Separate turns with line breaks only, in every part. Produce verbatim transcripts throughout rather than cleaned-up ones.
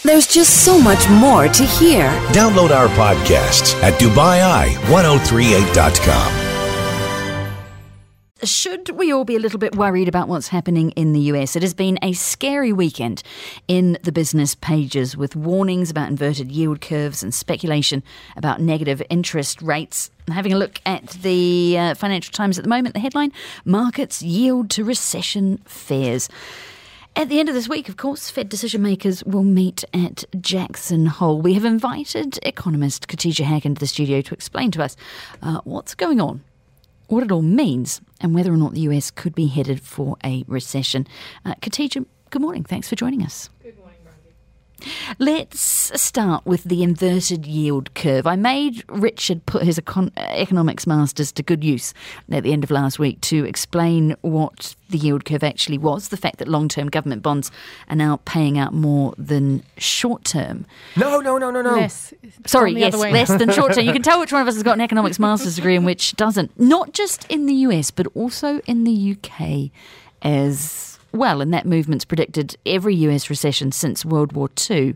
There's just so much more to hear.
Download our podcasts at Dubai Eye ten thirty-eight dot com.
Should we all be a little bit worried about what's happening in the U S? It has been a scary weekend in the business pages with warnings about inverted yield curves and speculation about negative interest rates. Having a look at the uh, Financial Times at the moment, the headline, Markets Yield to Recession Fears. At the end of this week, of course, Fed decision makers will meet at Jackson Hole. We have invited economist Khatija Haque into the studio to explain to us uh, what's going on, what it all means, and whether or not the U S could be headed for a recession. Uh, Khatija, good morning. Thanks for joining us.
Good morning, Brandy.
Let's start with the inverted yield curve. I made Richard put his econ- economics masters to good use at the end of last week to explain what the yield curve actually was, the fact that long-term government bonds are now paying out more than short-term.
No, no, no, no, no.
Less.
Sorry,
the
yes,
other way.
less than short-term. You can tell which one of us has got an economics master's degree and which doesn't. Not just in the U S, but also in the U K as well. And that movement's predicted every U S recession since World War Two.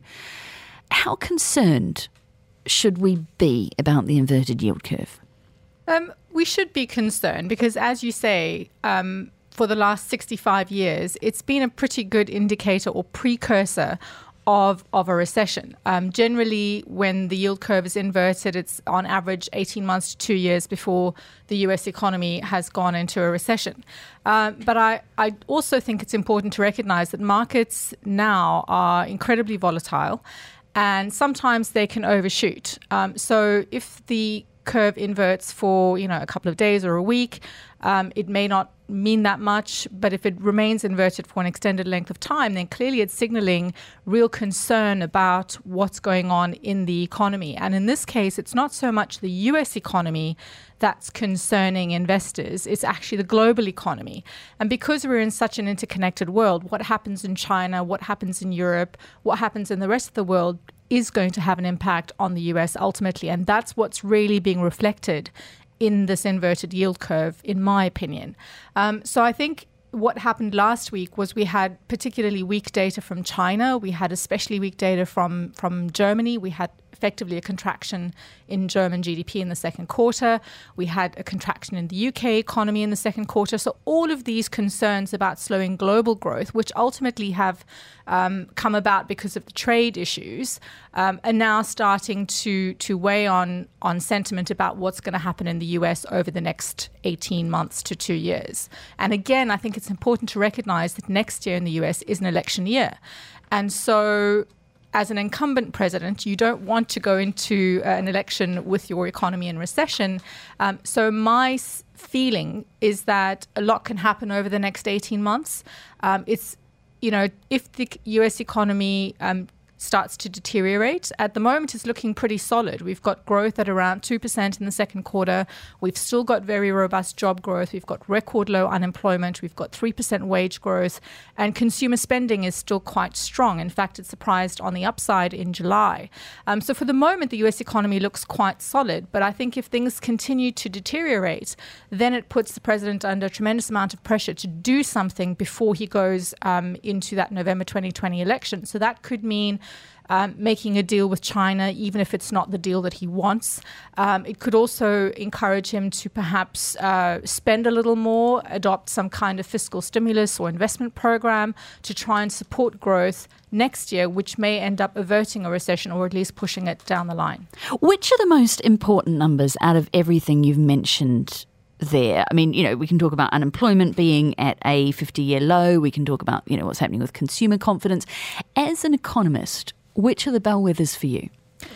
How concerned should we be about the inverted yield curve?
Um, we should be concerned because, as you say, um, for the last sixty-five years, it's been a pretty good indicator or precursor of of a recession. Um, generally, when the yield curve is inverted, it's on average eighteen months to two years before the U S economy has gone into a recession. Um, but I, I also think it's important to recognize that markets now are incredibly volatile and sometimes they can overshoot. Um, so if the curve inverts for, you know, a couple of days or a week, um, it may not mean that much, but if it remains inverted for an extended length of time, then clearly it's signaling real concern about what's going on in the economy. And in this case, it's not so much the U S economy that's concerning investors, it's actually the global economy. And because we're in such an interconnected world, what happens in China, what happens in Europe, what happens in the rest of the world is going to have an impact on the U S ultimately. And that's what's really being reflected in this inverted yield curve, in my opinion. Um, so I think what happened last week was we had particularly weak data from China. We had especially weak data from, from Germany. We had effectively a contraction in German G D P in the second quarter. We had a contraction in the U K economy in the second quarter. So all of these concerns about slowing global growth, which ultimately have um, come about because of the trade issues, um, are now starting to to weigh on, on sentiment about what's going to happen in the U S over the next eighteen months to two years. And again, I think it's important to recognize that next year in the U S is an election year. And so as an incumbent president, you don't want to go into uh, an election with your economy in recession. Um, so my s- feeling is that a lot can happen over the next eighteen months. Um, it's, you know, if the U S economy um, starts to deteriorate, at the moment it's looking pretty solid. We've got growth at around two percent in the second quarter. We've still got very robust job growth. We've got record low unemployment. We've got three percent wage growth. And consumer spending is still quite strong. In fact, it surprised on the upside in July. Um, so for the moment, the U S economy looks quite solid. But I think if things continue to deteriorate, then it puts the president under a tremendous amount of pressure to do something before he goes um, into that November twenty twenty election. So that could mean Um, making a deal with China, even if it's not the deal that he wants. Um, it could also encourage him to perhaps uh, spend a little more, adopt some kind of fiscal stimulus or investment program to try and support growth next year, which may end up averting a recession or at least pushing it down the line.
Which are the most important numbers out of everything you've mentioned there? I mean, you know, we can talk about unemployment being at a fifty-year low. We can talk about, you know, what's happening with consumer confidence. As an economist, which are the bellwethers for you?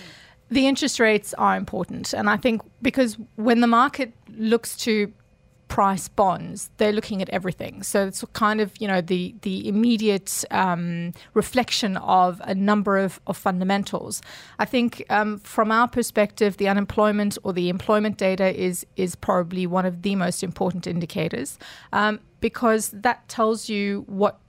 The interest rates are important. And I think because when the market looks to price bonds, they're looking at everything. So it's kind of, you know, the the immediate um, reflection of a number of, of fundamentals. I think um, from our perspective, the unemployment or the employment data is is probably one of the most important indicators um, because that tells you what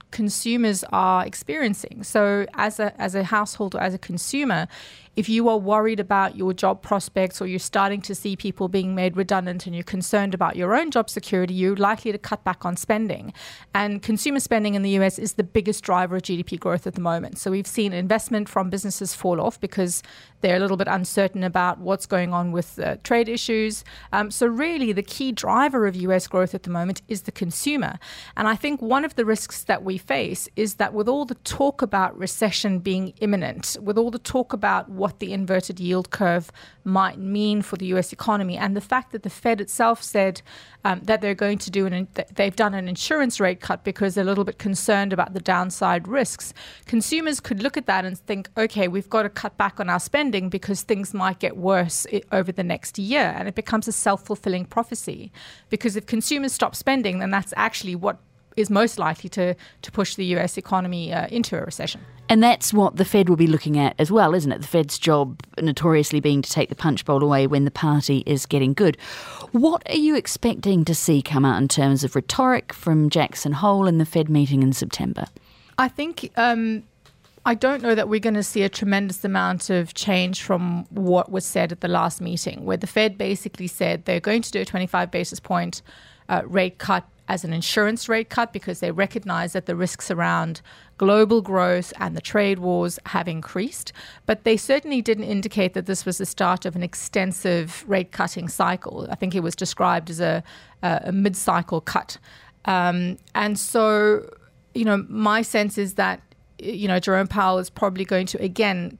consumers are experiencing. So as a as a household or as a consumer, if you are worried about your job prospects or you're starting to see people being made redundant and you're concerned about your own job security, you're likely to cut back on spending. And consumer spending in the U S is the biggest driver of G D P growth at the moment. So we've seen investment from businesses fall off because they're a little bit uncertain about what's going on with uh, trade issues. Um, so really the key driver of U S growth at the moment is the consumer. And I think one of the risks that we face is that with all the talk about recession being imminent, with all the talk about what the inverted yield curve might mean for the U S economy, and the fact that the Fed itself said um, that they're going to do an, they've done an insurance rate cut because they're a little bit concerned about the downside risks. Consumers could look at that and think, okay, we've got to cut back on our spending because things might get worse over the next year, and it becomes a self-fulfilling prophecy. Because if consumers stop spending, then that's actually what is most likely to, to push the U S economy uh, into a recession.
And that's what the Fed will be looking at as well, isn't it? The Fed's job notoriously being to take the punch bowl away when the party is getting good. What are you expecting to see come out in terms of rhetoric from Jackson Hole in the Fed meeting in September?
I think um, I don't know that we're going to see a tremendous amount of change from what was said at the last meeting, where the Fed basically said they're going to do a twenty-five basis point uh, rate cut as an insurance rate cut because they recognize that the risks around global growth and the trade wars have increased. But they certainly didn't indicate that this was the start of an extensive rate cutting cycle. I think it was described as a, a mid-cycle cut. Um, and so, you know, my sense is that, you know, Jerome Powell is probably going to, again,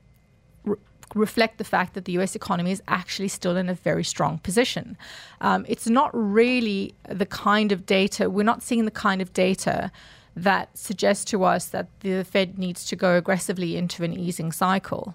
reflect the fact that the U S economy is actually still in a very strong position. Um, it's not really the kind of data, we're not seeing the kind of data that suggests to us that the Fed needs to go aggressively into an easing cycle.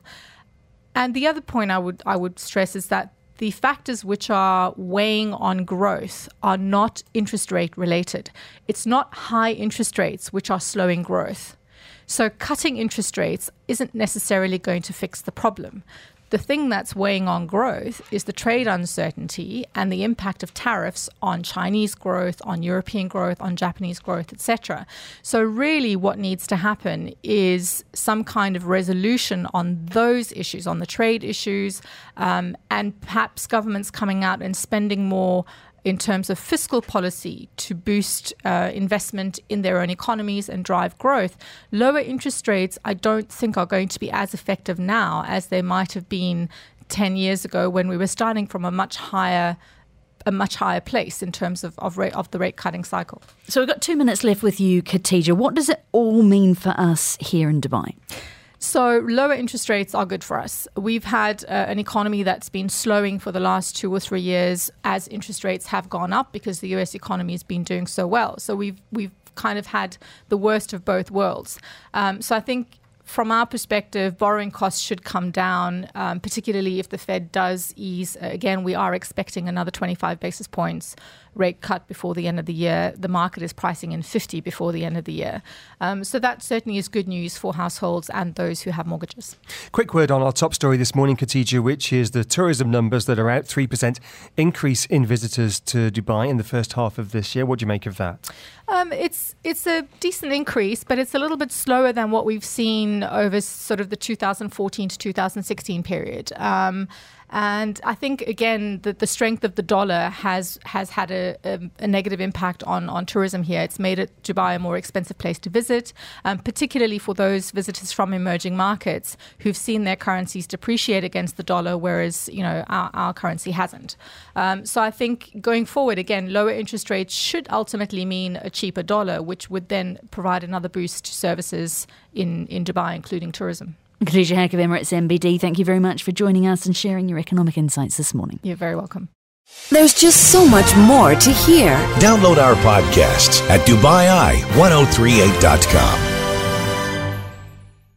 And the other point I would I would stress is that the factors which are weighing on growth are not interest rate related. It's not high interest rates which are slowing growth. So cutting interest rates isn't necessarily going to fix the problem. The thing that's weighing on growth is the trade uncertainty and the impact of tariffs on Chinese growth, on European growth, on Japanese growth, et cetera. So really what needs to happen is some kind of resolution on those issues, on the trade issues, um, and perhaps governments coming out and spending more in terms of fiscal policy to boost uh, investment in their own economies and drive growth. Lower interest rates, I don't think, are going to be as effective now as they might have been ten years ago when we were starting from a much higher a much higher place in terms of, of, rate, of the rate cutting cycle.
So we've got two minutes left with you, Khatija. What does it all mean for us here in Dubai?
So lower interest rates are good for us. We've had uh, an economy that's been slowing for the last two or three years as interest rates have gone up because the U S economy has been doing so well. So we've we've kind of had the worst of both worlds. Um, so I think from our perspective, borrowing costs should come down, um, particularly if the Fed does ease. Uh, again, we are expecting another twenty-five basis points rate cut before the end of the year. The market is pricing in fifty before the end of the year. Um, so that certainly is good news for households and those who have mortgages.
Quick word on our top story this morning, Khatija, which is the tourism numbers that are out, three percent increase in visitors to Dubai in the first half of this year. What do you make of that?
Um, it's it's a decent increase, but it's a little bit slower than what we've seen over sort of the two thousand fourteen to two thousand sixteen period. Um, And I think, again, that the strength of the dollar has has had a, a, a negative impact on, on tourism here. It's made it Dubai a more expensive place to visit, um, particularly for those visitors from emerging markets who've seen their currencies depreciate against the dollar, whereas, you know, our, our currency hasn't. Um, so I think going forward, again, lower interest rates should ultimately mean a cheaper dollar, which would then provide another boost to services in, in Dubai, including tourism.
Khatija Haque of Emirates M B D, thank you very much for joining us and sharing your economic insights this morning.
You're very welcome.
There's just so much more to hear.
Download our podcasts at Dubai Eye ten thirty-eight dot com.